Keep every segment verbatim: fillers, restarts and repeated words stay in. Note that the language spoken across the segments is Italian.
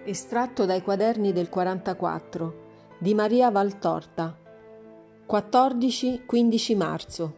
Estratto dai quaderni del quarantaquattro di Maria Valtorta, quattordici quindici marzo.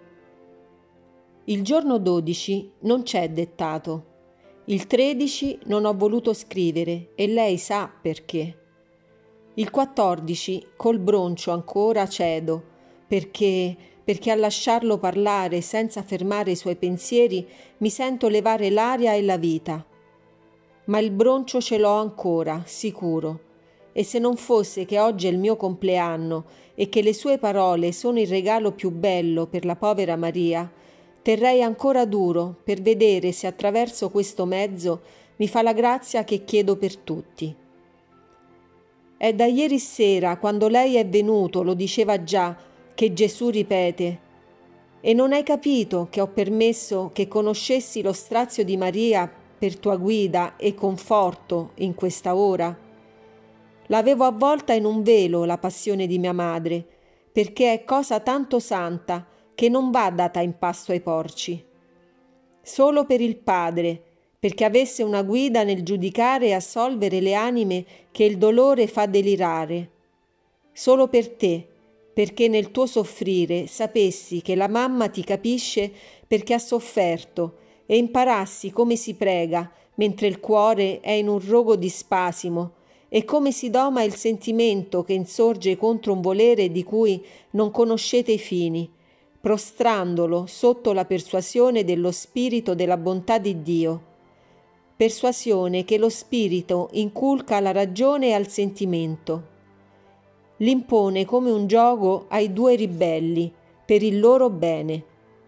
Il giorno dodici non c'è dettato. Il tredici non ho voluto scrivere e lei sa perché. Il quattordici col broncio ancora cedo perché, perché a lasciarlo parlare senza fermare i suoi pensieri mi sento levare l'aria e la vita. Ma il broncio ce l'ho ancora, sicuro, e se non fosse che oggi è il mio compleanno e che le sue parole sono il regalo più bello per la povera Maria, terrei ancora duro per vedere se attraverso questo mezzo mi fa la grazia che chiedo per tutti. È da ieri sera, quando lei è venuto, lo diceva già, che Gesù ripete: «E non hai capito che ho permesso che conoscessi lo strazio di Maria per tua guida e conforto in questa ora?» L'avevo avvolta in un velo la passione di mia madre, perché è cosa tanto santa che non va data in pasto ai porci. Solo per il Padre, perché avesse una guida nel giudicare e assolvere le anime che il dolore fa delirare. Solo per te, perché nel tuo soffrire sapessi che la mamma ti capisce perché ha sofferto e imparassi come si prega mentre il cuore è in un rogo di spasimo e come si doma il sentimento che insorge contro un volere di cui non conoscete i fini, prostrandolo sotto la persuasione dello spirito della bontà di Dio. Persuasione che lo spirito inculca alla ragione e al sentimento. L'impone come un giogo ai due ribelli, per il loro bene.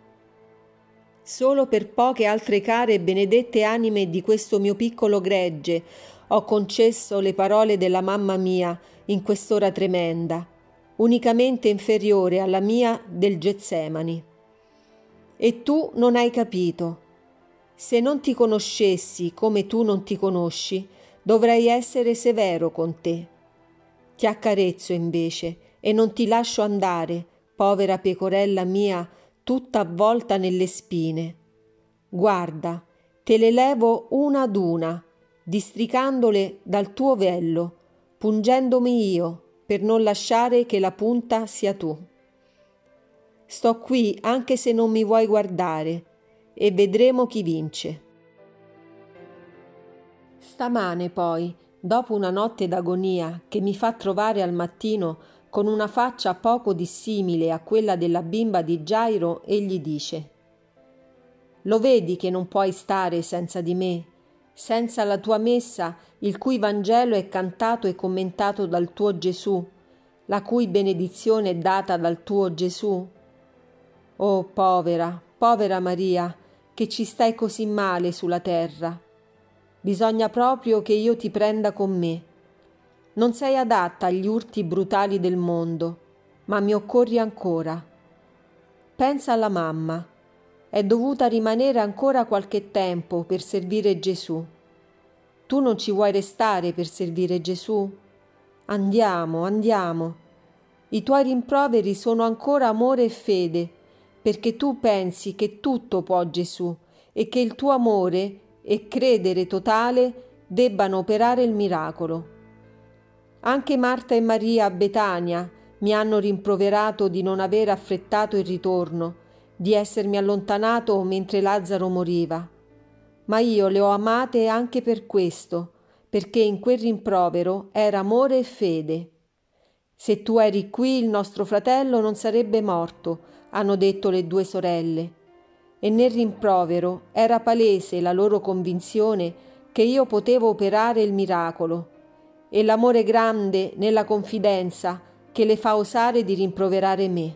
Solo per poche altre care e benedette anime di questo mio piccolo gregge ho concesso le parole della mamma mia in quest'ora tremenda, unicamente inferiore alla mia del Getsemani. E tu non hai capito. Se non ti conoscessi come tu non ti conosci, dovrei essere severo con te. Ti accarezzo invece e non ti lascio andare, povera pecorella mia, tutta avvolta nelle spine. Guarda, te le levo una ad una, districandole dal tuo vello, pungendomi io, per non lasciare che la punta sia tu. Sto qui anche se non mi vuoi guardare, e vedremo chi vince. Stamane poi, dopo una notte d'agonia che mi fa trovare al mattino con una faccia poco dissimile a quella della bimba di Gairo, egli dice: «Lo vedi che non puoi stare senza di me, senza la tua messa, il cui Vangelo è cantato e commentato dal tuo Gesù, la cui benedizione è data dal tuo Gesù? Oh, povera, povera Maria, che ci stai così male sulla terra. Bisogna proprio che io ti prenda con me. Non sei adatta agli urti brutali del mondo, ma mi occorri ancora. Pensa alla mamma. È dovuta rimanere ancora qualche tempo per servire Gesù. Tu non ci vuoi restare per servire Gesù? Andiamo, andiamo. I tuoi rimproveri sono ancora amore e fede, perché tu pensi che tutto può Gesù e che il tuo amore e credere totale debbano operare il miracolo. Anche Marta e Maria a Betania mi hanno rimproverato di non aver affrettato il ritorno, di essermi allontanato mentre Lazzaro moriva. Ma io le ho amate anche per questo, perché in quel rimprovero era amore e fede. Se tu eri qui, il nostro fratello non sarebbe morto, hanno detto le due sorelle. E nel rimprovero era palese la loro convinzione che io potevo operare il miracolo, e l'amore grande nella confidenza che le fa osare di rimproverare me.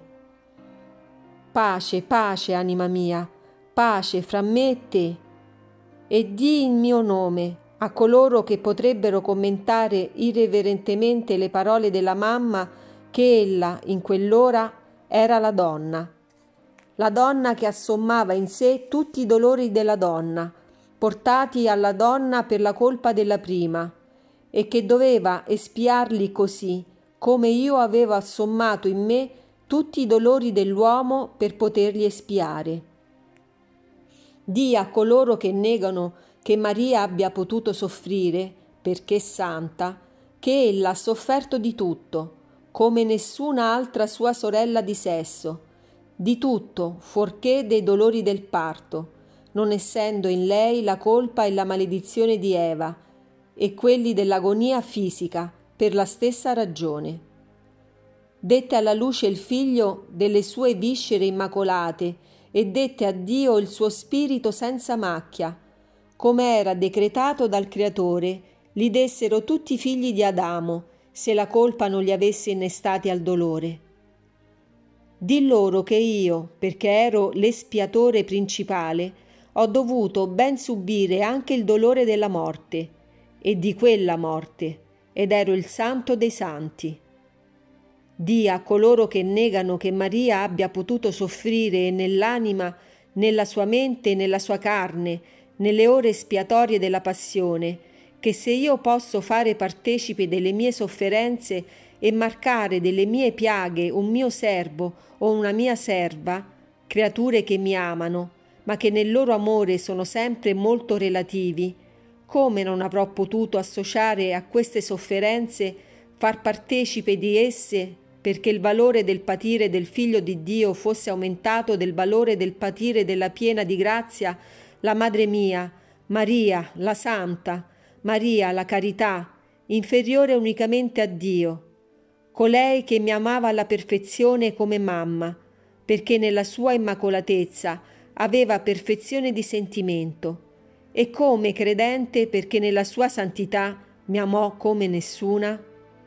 Pace, pace, anima mia, pace fra me e te, e di in mio nome a coloro che potrebbero commentare irreverentemente le parole della mamma che ella in quell'ora era la donna, la donna che assommava in sé tutti i dolori della donna, portati alla donna per la colpa della prima, e che doveva espiarli così, come io avevo assommato in me tutti i dolori dell'uomo per poterli espiare. Dì a coloro che negano che Maria abbia potuto soffrire, perché santa, che ella ha sofferto di tutto, come nessuna altra sua sorella di sesso, di tutto, fuorché dei dolori del parto, non essendo in lei la colpa e la maledizione di Eva, e quelli dell'agonia fisica, per la stessa ragione. Dette alla luce il figlio delle sue viscere immacolate e dette a Dio il suo spirito senza macchia, come era decretato dal Creatore, li dessero tutti i figli di Adamo, se la colpa non li avesse innestati al dolore. Di loro che io, perché ero l'espiatore principale, ho dovuto ben subire anche il dolore della morte, e di quella morte, ed ero il santo dei santi. Dì a coloro che negano che Maria abbia potuto soffrire nell'anima, nella sua mente e nella sua carne, nelle ore espiatorie della passione, che se io posso fare partecipe delle mie sofferenze e marcare delle mie piaghe un mio servo o una mia serva, creature che mi amano, ma che nel loro amore sono sempre molto relativi, come non avrò potuto associare a queste sofferenze, far partecipe di esse, perché il valore del patire del Figlio di Dio fosse aumentato del valore del patire della piena di grazia, la Madre mia, Maria, la Santa, Maria, la Carità, inferiore unicamente a Dio, colei che mi amava alla perfezione come mamma, perché nella sua immacolatezza aveva perfezione di sentimento, e come credente perché nella sua santità mi amò come nessuna.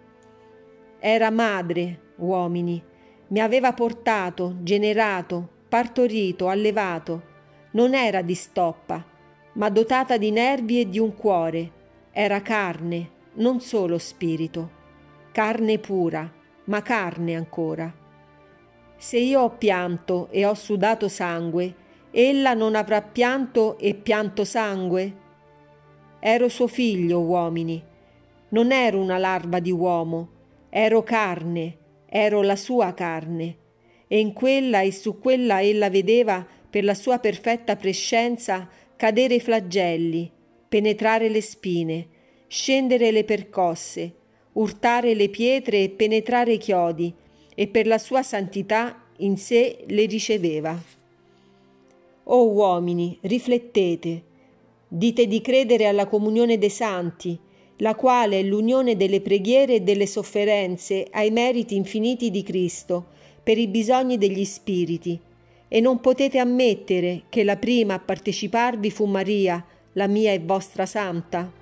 Era madre, uomini, mi aveva portato, generato, partorito, allevato, non era di stoppa, ma dotata di nervi e di un cuore, era carne, non solo spirito, carne pura, ma carne ancora. Se io ho pianto e ho sudato sangue, ella non avrà pianto e pianto sangue? Ero suo figlio, uomini, non ero una larva di uomo, ero carne, ero la sua carne, e in quella e su quella ella vedeva, per la sua perfetta prescienza, cadere i flagelli, penetrare le spine, scendere le percosse, urtare le pietre e penetrare i chiodi, e per la sua santità in sé le riceveva. O uomini, riflettete, dite di credere alla comunione dei santi, la quale è l'unione delle preghiere e delle sofferenze ai meriti infiniti di Cristo per i bisogni degli spiriti, e non potete ammettere che la prima a parteciparvi fu Maria, la mia e vostra santa?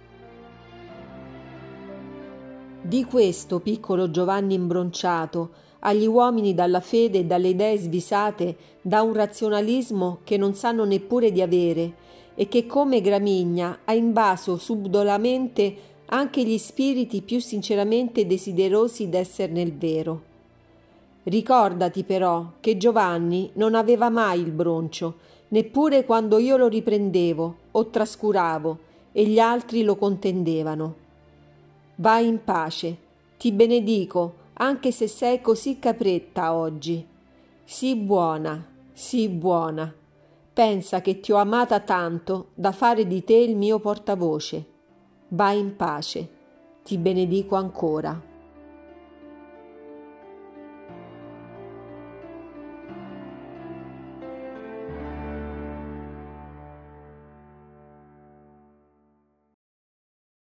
Di questo piccolo Giovanni imbronciato, agli uomini dalla fede e dalle idee svisate da un razionalismo che non sanno neppure di avere, e che come gramigna ha invaso subdolamente anche gli spiriti più sinceramente desiderosi d'esser nel vero. Ricordati però che Giovanni non aveva mai il broncio, neppure quando io lo riprendevo o trascuravo e gli altri lo contendevano. Vai in pace, ti benedico, anche se sei così capretta oggi. Sii buona, sii buona. Pensa che ti ho amata tanto da fare di te il mio portavoce. Vai in pace, ti benedico ancora.